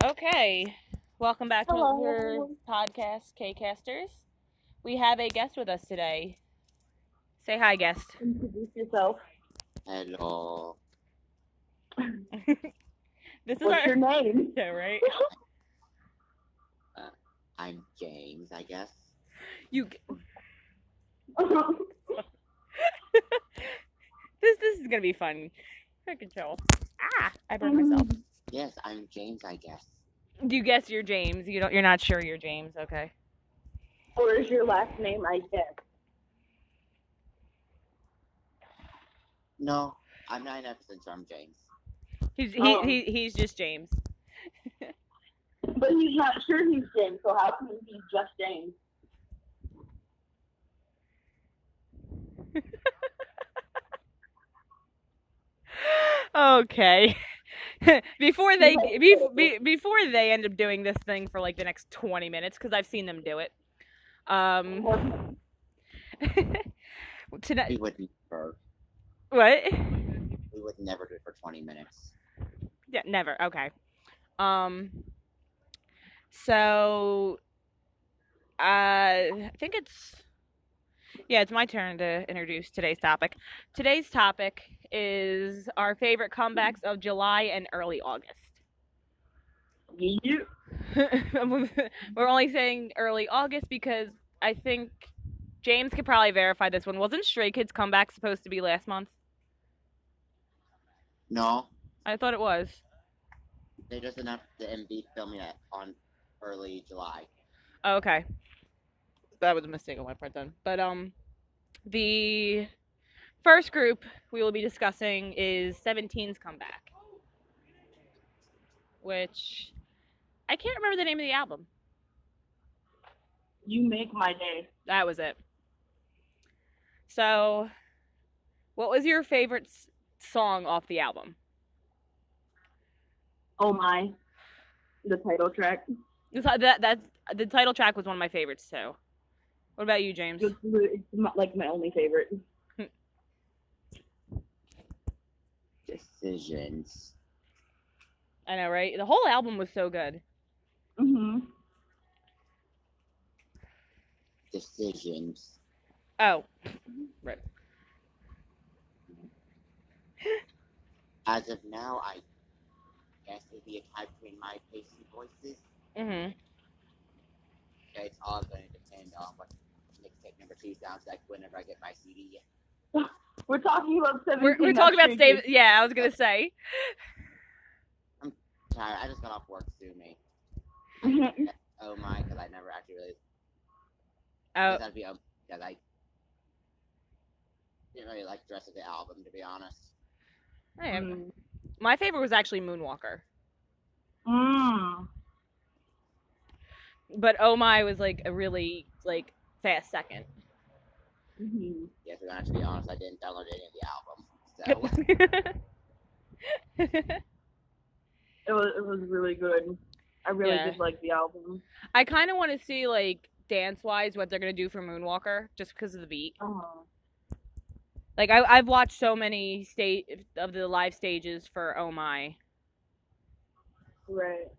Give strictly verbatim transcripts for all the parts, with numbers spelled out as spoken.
Okay, welcome back to another Hello. podcast, K-Casters. We have a guest with us today. Say hi, guest. Introduce yourself. Hello. This is What's our your name? yeah, right. Uh, I'm James, I guess. You. this this is gonna be fun. I can tell. Ah, I burned myself. Yes, I'm James, I guess. You guess you're James. You don't. You're not sure you're James. Okay. Or is your last name, I guess? No, I'm not enough since I'm James. He's he, Oh. he he's just James. But he's not sure he's James, so how can he be just James? Okay. before they be, be, before they end up doing this thing for like the next twenty minutes, because I've seen them do it. Um. tonight. We would never. What? We would never do it for twenty minutes. Yeah, never. Okay. Um. So, uh, I think it's yeah, it's my turn to introduce today's topic. Today's topic is our favorite comebacks of July and early August. You. We're only saying early August because I think James could probably verify this one. Wasn't Stray Kids comeback supposed to be last month? No, I thought it was. they just announced the M V filming it on early July. Oh, okay. That was a mistake on my part then. But um the first group we will be discussing is seventeen's comeback. Which I can't remember the name of the album. You make my day. That was it. So, what was your favorite s- song off the album? Oh my. The title track. That, that, that the title track was one of my favorites too. What about you, James? It's, it's my, like my only favorite. Decisions. I know, right? The whole album was so good. Mhm. Decisions. Oh, right. As of now, I guess it'd be a tie between my Pacey voices. Mhm. It's all going to depend on what mixtape number two sounds like whenever I get my C D. We're talking about seventeen. We're we're talking about Stave. Yeah, I was gonna say. Tired. I just got off work. Sue me. Mhm. Oh my, because I never actually really. Oh, That'd be um, because I didn't really like the rest of the album, to be honest. I am. My favorite was actually Moonwalker, Mm. but Oh My was like a really like fast second. Mhm. Yes, we're gonna to be honest. I didn't download any of the album, so It was it was really good. I really Yeah. did like the album. I kind of want to see like dance wise what they're gonna do for Moonwalker, just because of the beat. Oh. Like I I've watched so many state of the live stages for Oh My. Right.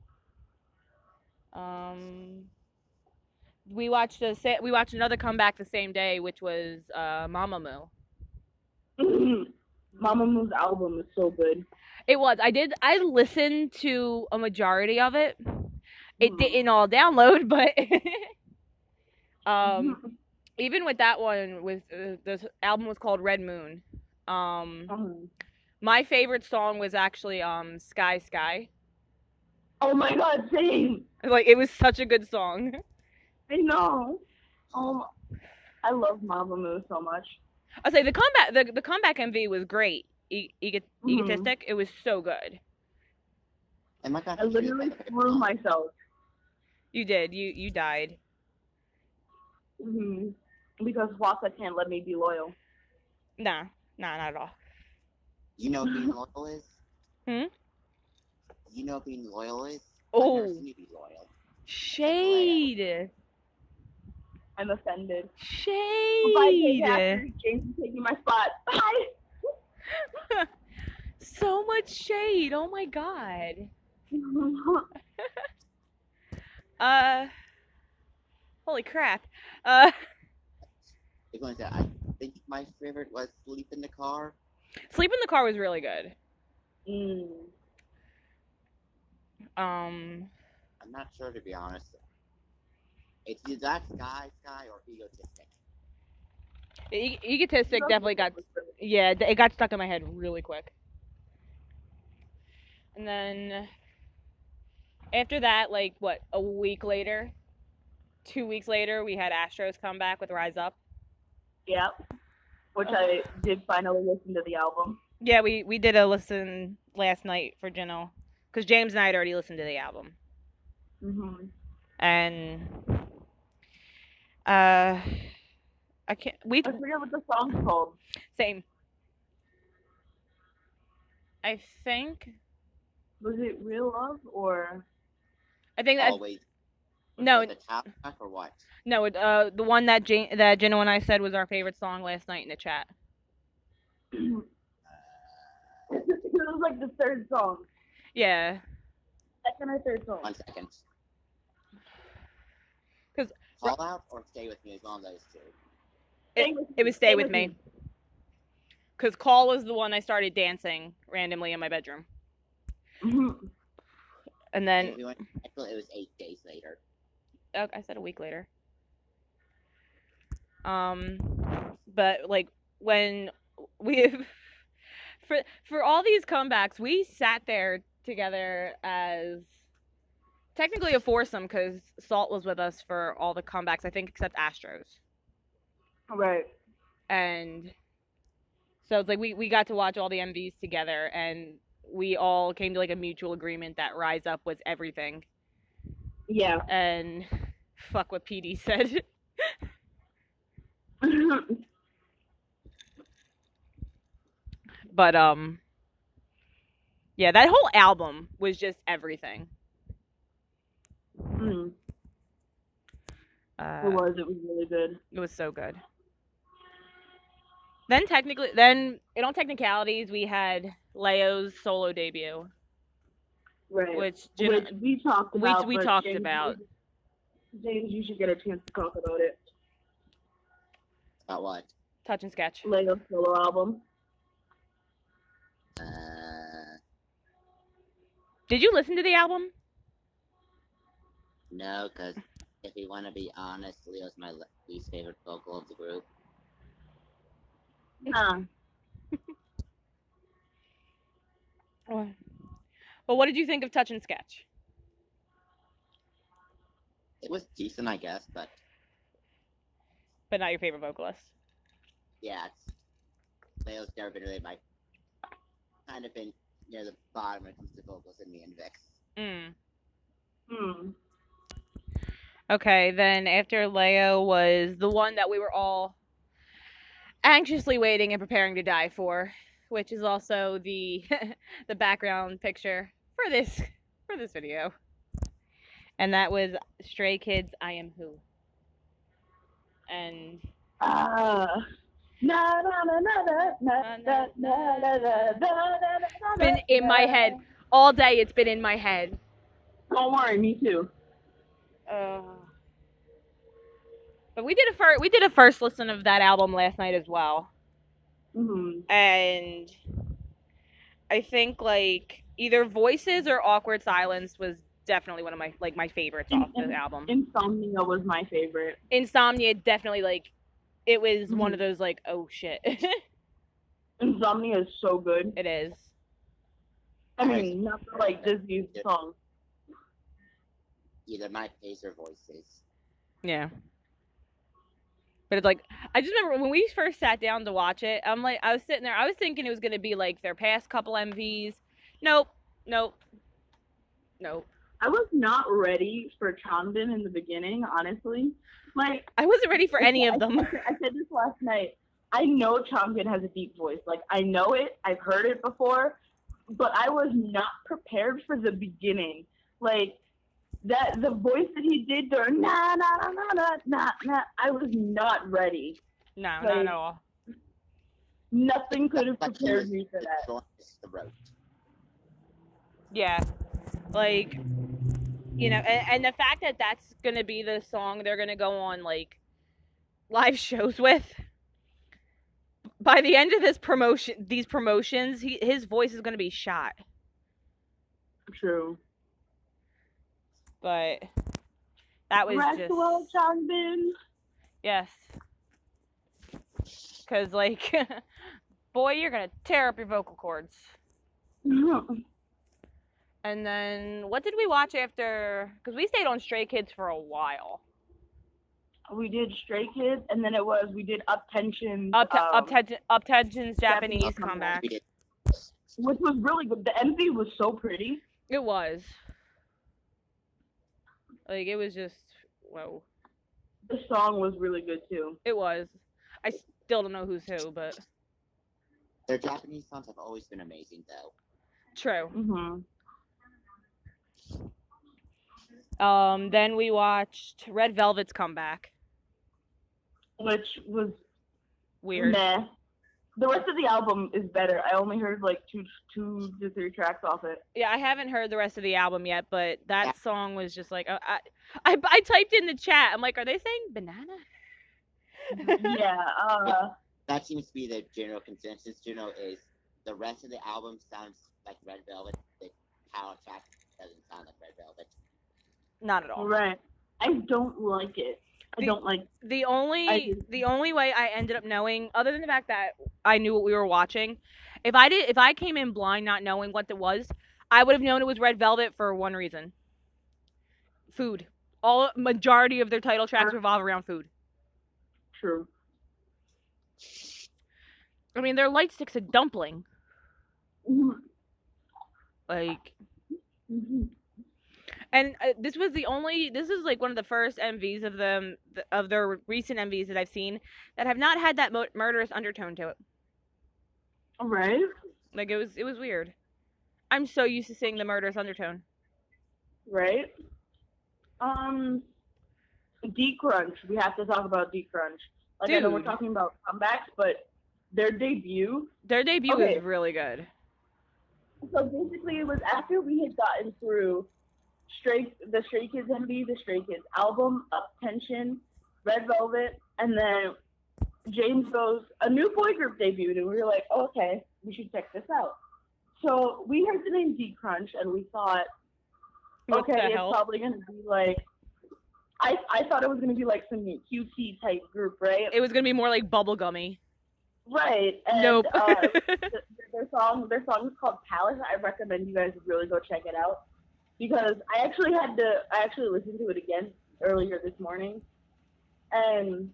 Um, we watched a sa- we watched another comeback the same day, which was uh, Mamamoo. Mamamoo's album is so good. It was. I did. I listened to a majority of it. It Mhm. didn't all download, but um, even with that one, with uh, the album was called Red Moon. Um, Mhm. my favorite song was actually um Sky Sky. Oh my god, same. Like it was such a good song. I know. Um, I love Mamamoo so much. I say the comeback the the comeback M V was great. E- ego- Mhm. Egotistic. It was so good. am I gonna? I literally threw myself. You did. You you died. hmm Because Waka can't let me be loyal. Nah, nah, not at all. You know what being loyal is? Hmm? You know what being loyal is? Oh. I've never seen you be loyal. Shade. I'm offended. Bye, Shade. K-Casters. James is taking my spot. Bye. So much shade. Oh my god. Uh, holy crap. Uh, They're going to, I think my favorite was Sleep in the Car. Sleep in the Car was really good. Mm. Um, I'm not sure, to be honest. It's either that Sky Sky or Egotistic. e- Egotistic definitely got, yeah, it got stuck in my head really quick. And then after that, like, what, a week later, two weeks later, we had Astros come back with Rise Up. Yeah. Which I did finally listen to the album. Yeah, we, we did a listen last night for Gino. Because James and I had already listened to the album. Mm-hmm. And, uh, I can't, we, I forget what the song's called. same. I think, Was it Real Love or? I think that, Always. no, Was it the top track or what? no, uh, the one that Jan- that Gino and I said was our favorite song last night in the chat. It was like the third song. Yeah. Second or third song. One second. 'Cause- Call Out or Stay With Me is one of those two. It, it was Stay With Me. Because Call was the one I started dancing randomly in my bedroom. Mm-hmm. And then, If we went, I feel it was eight days later. oh, I said a week later. Um, but like when we, for for all these comebacks, we sat there together as technically a foursome because Salt was with us for all the comebacks, I think, except Astros. Right. And so it's like we, we got to watch all the M Vs together, and we all came to like a mutual agreement that Rise Up was everything. Yeah. And fuck what P D said. But um yeah, that whole album was just everything. mm. Uh, It was. It was really good. It was so good. Then technically, then in all technicalities, we had Leo's solo debut, Right. which Which Jim, we talked we about. we but talked James, about. James, you should get a chance to talk about it. About what? Touch and Sketch. Lego solo album. Uh, Did you listen to the album? no, because if we want to be honest, Leo's my le- least favorite vocal of the group. Nah. Well, what did you think of Touch and Sketch? It was decent, I guess, but But not your favorite vocalist. yeah, it's, Leo's never been really my kind of been near the bottom when it comes to vocals in the Invix. Mm. Hmm. Okay, then after Leo was the one that we were all anxiously waiting and preparing to die for, which is also the the background picture for this for this video. And that was Stray Kids' I Am Who. And Ah. Na na na na na na na na na na na. been in my head all day. It's been in my head. Don't worry, me too. Uh, but we did a first we did a first listen of that album last night as well. Mm-hmm. And I think like either Voices or Awkward Silence was definitely one of my like my favorites off the album. Insomnia was my favorite. Insomnia definitely like it was Mhm. one of those like oh shit. Insomnia is so good. It is. I mean, not for like Disney's song. Either my face or Voices. Yeah. But it's like I just remember when we first sat down to watch it, I'm like I was sitting there, I was thinking it was gonna be like their past couple M Vs. Nope. Nope. Nope. I was not ready for Changbin in the beginning, honestly. Like I wasn't ready for any of I- them. I, I said this last night. I know Changbin has a deep voice. Like I know it. I've heard it before, but I was not prepared for the beginning. Like that, the voice that he did during na na na na na na na. I was not ready. No, Like, not at all. Nothing could have Like, prepared his- me for his that. short throat. Yeah. Like you know, and, and the fact that that's gonna be the song they're gonna go on like live shows with. By the end of this promotion, these promotions, he, his voice is gonna be shot. True. But that was Rest just well, Changbin. yes, because like, boy, you're gonna tear up your vocal cords. And then what did we watch after? Because we stayed on Stray Kids for a while. We did Stray Kids, and then it was we did Up Tension. Up te- um, up, te- up Tension's Japanese Japanese comeback. comeback. We did. which was really good. The M V was so pretty. It was. Like it was just whoa. The song was really good too. It was. I still don't know who's who, but Their Japanese songs have always been amazing, though. true. Mm-hmm. Um, then we watched Red Velvet's comeback. Which was Weird. meh. The rest of the album is better. I only heard like two, two to three tracks off it. Yeah, I haven't heard the rest of the album yet, but that song was just like, I, I, I typed in the chat. I'm like, are they saying banana? yeah. Uh, That seems to be the general consensus. You know, is the rest of the album sounds like Red Velvet. The power track doesn't sound like Red Velvet. Not at all. right. I don't like it. I The- don't like. The only I do. the only way I ended up knowing, other than the fact that I knew what we were watching, if I did if I came in blind not knowing what it was, I would have known it was Red Velvet for one reason. Food. All majority of their title tracks Sure. revolve around food. True. I mean, their light stick's a dumpling. Mhm. Like, Mhm. and uh, this was the only. This is like one of the first M Vs of them of their recent M Vs that I've seen that have not had that mo- murderous undertone to it. Right. Like it was, it was weird. I'm so used to seeing the murderous undertone. Right. Um, D Crunch. We have to talk about D Crunch. Like I know we're Dude. talking about comebacks, but their debut. Their debut Okay. was really good. So basically, it was after we had gotten through Stray, the Stray Kids M V, the Stray Kids album, Up Tension, Red Velvet, and then James goes, a new boy group debuted, and we were like, oh, okay, we should check this out. So we heard the name D Crunch, and we thought, What okay, the it's hell? probably gonna be like. I I thought it was gonna be like some Q T type group, right? It was gonna be more like bubblegummy. Right. And, Nope. uh, th- their song, their song is called Palace. I recommend you guys really go check it out because I actually had to. I actually listened to it again earlier this morning, and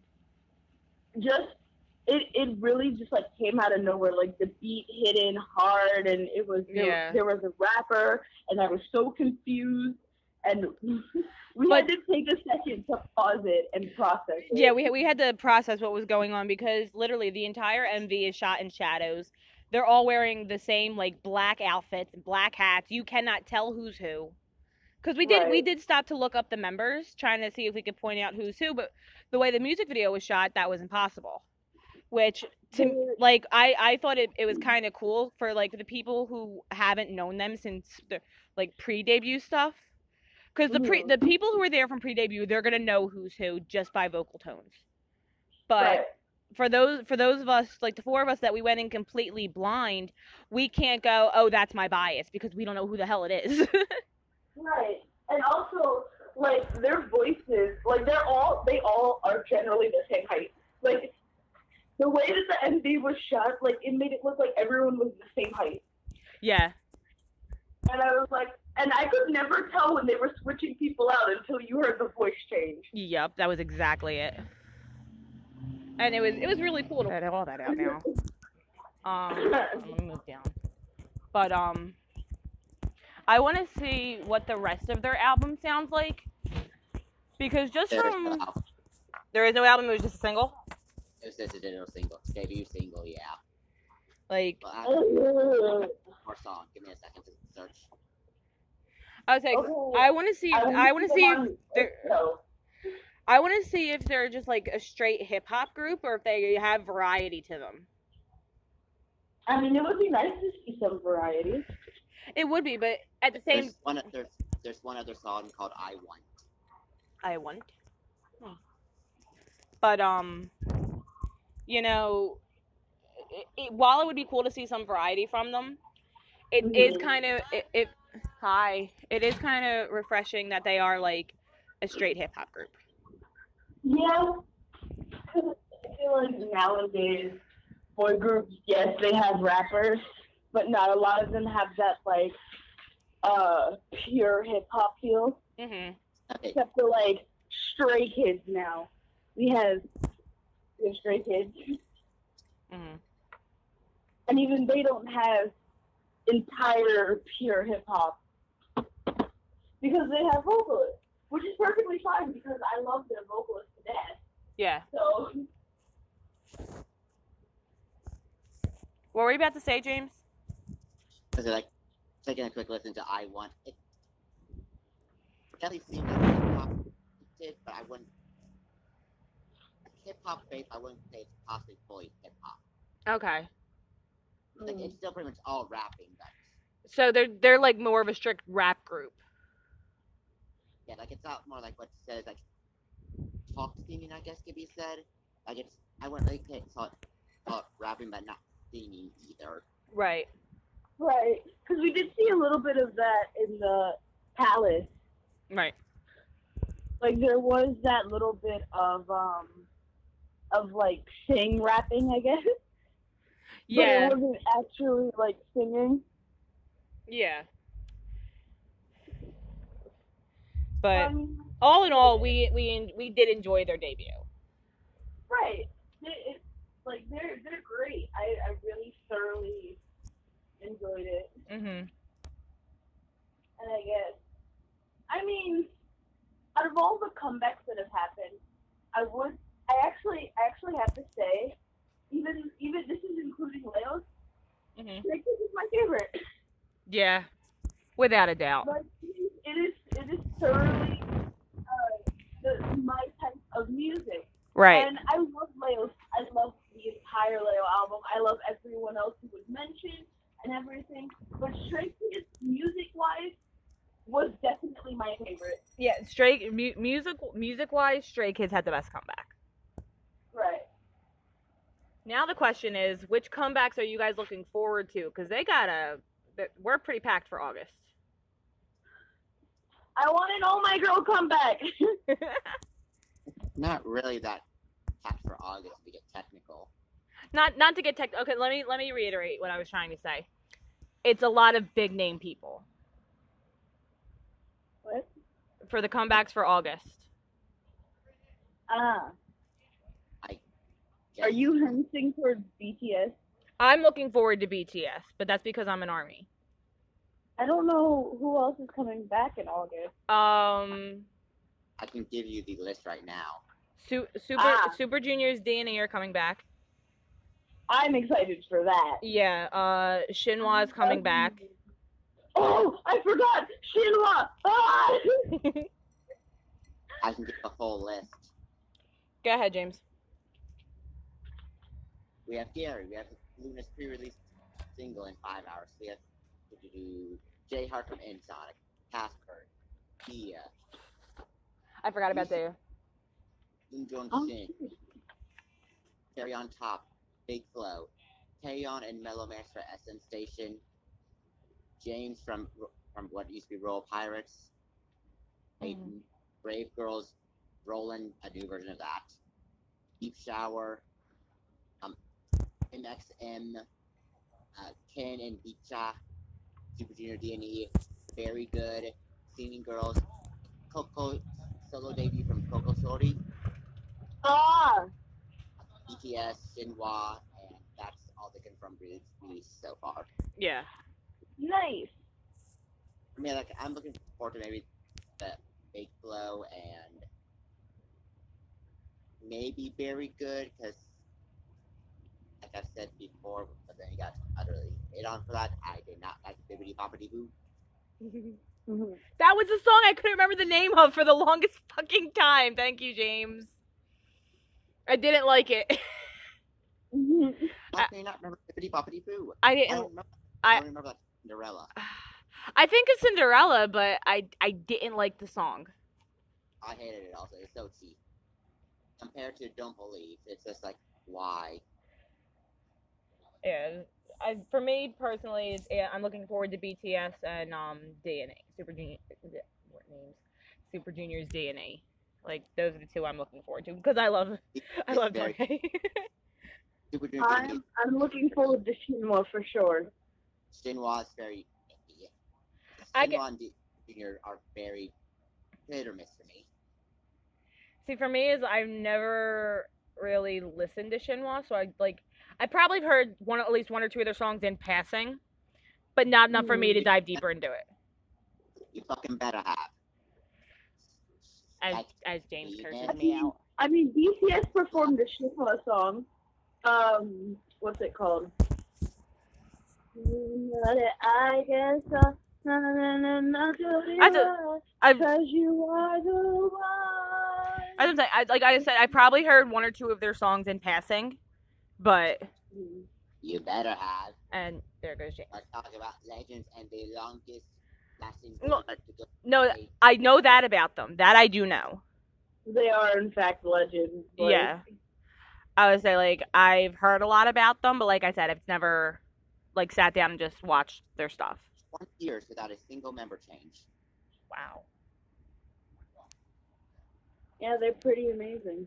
just it it really just like came out of nowhere. Like the beat hit in hard, and it was there, Yeah. there was a rapper, and I was so confused, and we But- had to take a second to pause it and process it. Yeah, we we had to process what was going on because literally the entire M V is shot in shadows. They're all wearing the same like black outfits and black hats. You cannot tell who's who. Because we did we Right. did stop to look up the members, trying to see if we could point out who's who, but the way the music video was shot, that was impossible. Which to Yeah. like I I thought it, it was kind of cool for like the people who haven't known them since the like pre-debut stuff. Because the pre Mhm. the people who are there from pre-debut, they're gonna know who's who just by vocal tones. But Right. for those for those of us like the four of us that we went in completely blind, we can't go, oh, that's my bias because we don't know who the hell it is. Right. And also, like, their voices, like, they're all, they all are generally the same height. Like, the way that the M V was shot, like, it made it look like everyone was the same height. Yeah. And I was like, and I could never tell when they were switching people out until you heard the voice change. Yep, that was exactly it. And it was it was really cool to get all that out now. Um, let me move down. But um, I want to see what the rest of their album sounds like because just There's from no album. there is no album, it was just a single. It was just a digital single. Debut single, yeah. Like Well, I Okay. more song. Give me a second to search. I was like, I want to see. If, I want to see if they're. No. I want to see if they're just like a straight hip hop group or if they have variety to them. I mean, it would be nice to see some variety. It would be, but at the same There's one. There's there's one other song called I Want. I want. Hmm. But um, you know, it, it, while it would be cool to see some variety from them, it Mhm. is kind of it, it. Hi, it is kind of refreshing that they are like a straight hip hop group. Yeah, 'cause I feel like nowadays boy groups, yes, they have rappers, but not a lot of them have that like uh pure hip hop feel. Mhm. Okay, Except for like Stray Kids now. We have we have Stray Kids, Mhm. and even they don't have entire pure hip hop because they have vocalists, which is perfectly fine because I love their vocalists to death. Yeah. So What were you about to say, James? because like taking a quick listen to I Want, it definitely seems like hip hop did, but I wouldn't. Hip hop based, I wouldn't say it's possibly fully hip hop. Okay. Like mm, it's still pretty much all rapping, but So they're they're like more of a strict rap group. yeah, like it's not more like what says like talk singing, I guess could be said. Like it's I wouldn't really say it's called, called rapping, but not singing either. Right. right, because we did see a little bit of that in the Palace. Right. Like there was that little bit of um of like sing rapping, I guess. Yeah. But it wasn't actually like singing. Yeah. But Um, all in all, we we we did enjoy their debut. right. It, it, like they're they're great. I, I really thoroughly enjoyed it. Mhm. And I guess I mean, out of all the comebacks that have happened, I would I actually I actually have to say, even even this is including Leo's, Mhm. Stray Kids is my favorite. Yeah. Without a doubt. Like it is it is thoroughly uh, the, my type of music. Right. And I love Leo's. I love the entire Leo album. I love everyone else who was mentioned and everything. But Stray Kids, music-wise, was definitely my favorite. Yeah. Stray mu- music music wise, Stray Kids had the best comeback. Right. Now the question is, which comebacks are you guys looking forward to? Because they got a, we're pretty packed for August. I want an Oh My Girl comeback. Not really that packed for August to get technical. not not to get tech. Okay, let me let me reiterate what I was trying to say. It's a lot of big name people What? for the comebacks for August. Ah. I Are you hinting towards B T S? I'm looking forward to B T S, but that's because I'm an ARMY. I don't know who else is coming back in August. Um, I can give you the list right now. Su- Super Ah. Super Junior's D N A are coming back. I'm excited for that. Yeah. Uh, Shinhwa's coming back. Oh, I forgot! Shinhwa! Ah! I can give a full list. Go ahead, James. We have Gary. We have Luna's pre-release single in five hours. We have to do J Hart from Insonic, Casper, Dia, I forgot about Dave. Moon Joon Oh, Shin, Carry on Top, Big Flow, Taeyeon and Mellow Master Essence Station, James from from what used to be Royal Pirates, Mhm. Brave Girls, Roland, a new version of that, Deep Shower, um, M X M, uh, Ken and Bicha, Super Junior D and E, Very Good, Singing Girls, Coco solo debut from Coco Shorty, Ah! B T S, Shinhwa, and that's all the confirmed release so far. Yeah. Nice. I mean, like, I'm looking forward to maybe the Big Flow and maybe Very Good, because, like I've said before, but then you got utterly hit on for that. I did not like Bibbidi Bobbidi Boo. Mm-hmm. That was the song I couldn't remember the name of for the longest fucking time. Thank you, James. I didn't like it. Mm-hmm. How can you not remember Bibbidi Bobbidi Boo? I I didn't. don't remember, I- I don't remember that Cinderella. I think it's Cinderella, but I I didn't like the song. I hated it also. It's so cheap. Compared to Don't Believe, it's just like, why? Yeah, I, for me personally, it's, yeah, I'm looking forward to B T S and um D N A, Super Junior, what names? Super Junior's D N A. Like those are the two I'm looking forward to because I love I love very- Dorje. Super Junior I'm I'm looking forward to Shinwa for sure. Shinhwa is very. Yeah. I get- Shinhwa and D- Junior are very hit or miss for me. See, for me is I've never really listened to Shinhwa, so I like I probably heard one at least one or two of their songs in passing, but not enough for me to dive deeper into it. You fucking better have. As Like, as James yeah. curses me out. I mean, B T S performed the Shinhwa song. Um, what's it called? I guess uh, na na na na na I do- I because you are the one. I was like, I, like I said, I probably heard one or two of their songs in passing, but You better have. and there goes James. Let's talk about legends and the longest lasting. Well, voices to go No, away. I know that about them. That I do know. They are in fact legends. Like, Yeah. I would say like I've heard a lot about them, but like I said, I've never like sat down and just watched their stuff. twenty years without a single member change. Wow. yeah, they're pretty amazing.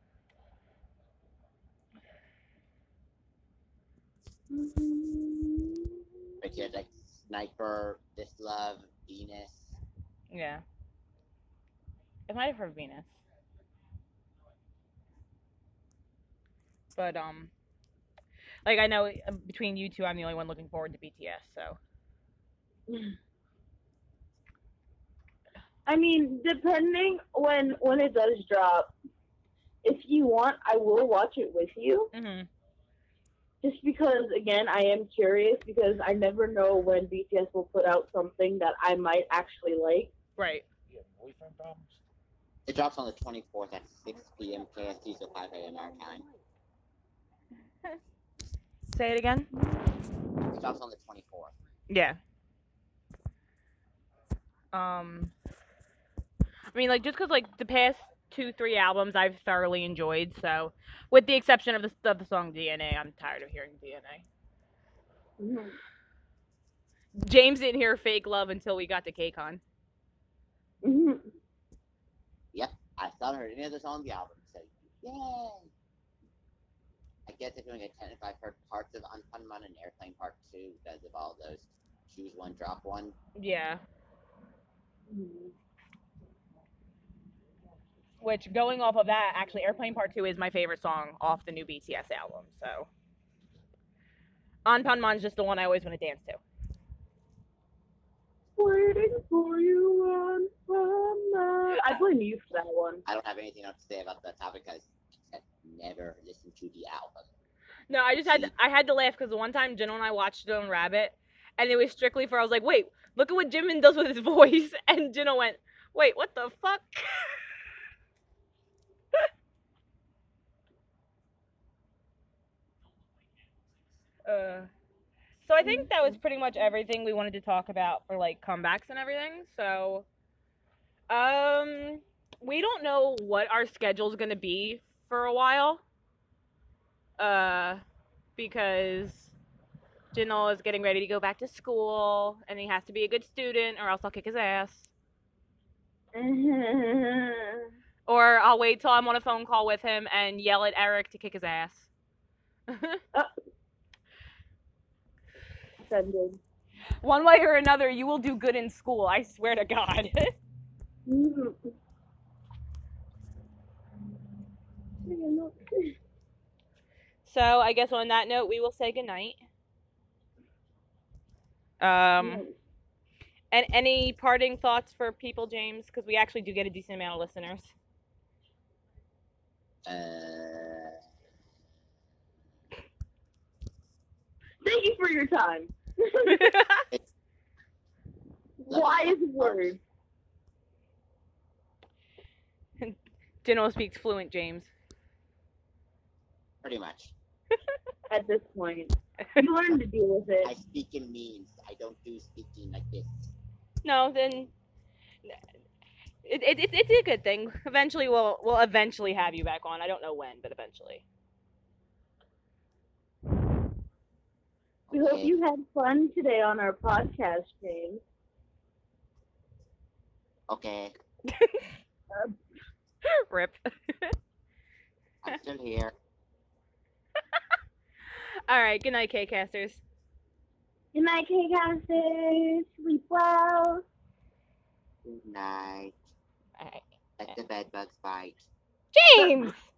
But you had like Sniper, This Love, Venus. Yeah. I might have heard Venus. But um like I know uh, between you two I'm the only one looking forward to B T S, so I mean, depending when when it does drop, if you want, I will watch it with you. mhm. Just because, again, I am curious because I never know when B T S will put out something that I might actually like. Right. You have boyfriend problems? It drops on the twenty-fourth at six p.m. K S T, so five a.m. our time. Say it again? It drops on the twenty-fourth. Yeah. Um I mean like just cuz like the past two three albums I've thoroughly enjoyed, so with the exception of the of the song D N A, I'm tired of hearing D N A. Mhm. James didn't hear Fake Love until we got to KCON. Mhm. Yep, I still haven't heard any other song on the album, so yay! I guess if doing a ten, if I've heard parts of Unfun and Airplane Part two because of all those choose one, drop one. Yeah. Mhm. Which, going off of that, actually, Airplane Part two is my favorite song off the new B T S album, so. Anpanman's just the one I always want to dance to. Waiting for you on my... I blame you for that one. I don't have anything else to say about that topic because I've never listened to the album. No, I just had to, I had to laugh because the one time Jin and I watched Stone Rabbit, and it was strictly for, I was like, wait, look at what Jimin does with his voice, and Jin went, wait, what the fuck? uh, so I think that was pretty much everything we wanted to talk about for, like, comebacks and everything, so, um, we don't know what our schedule's gonna be for a while, uh, because Jinol is getting ready to go back to school, and he has to be a good student, or else I'll kick his ass. Or I'll wait till I'm on a phone call with him and yell at Eric to kick his ass. Offended. One way or another, you will do good in school, I swear to God. Mhm. So I guess on that note, we will say goodnight. Um, and any parting thoughts for people, James? Because we actually do get a decent amount of listeners. Uh, Thank you for your time. Wise words. Jinol speaks fluent, James. pretty much. At this point. You learn to deal with I it. speak in memes. I don't do speaking like this. No, then it, it, it's it's a good thing. Eventually, we'll we'll eventually have you back on. I don't know when, but eventually. We hope Okay. you had fun today on our podcast, James. Okay. Rip. I'm still here. All right. Good night, K-casters. Good night, K-casters. Sleep well. Good night. All right. Let the bed bugs bite. James.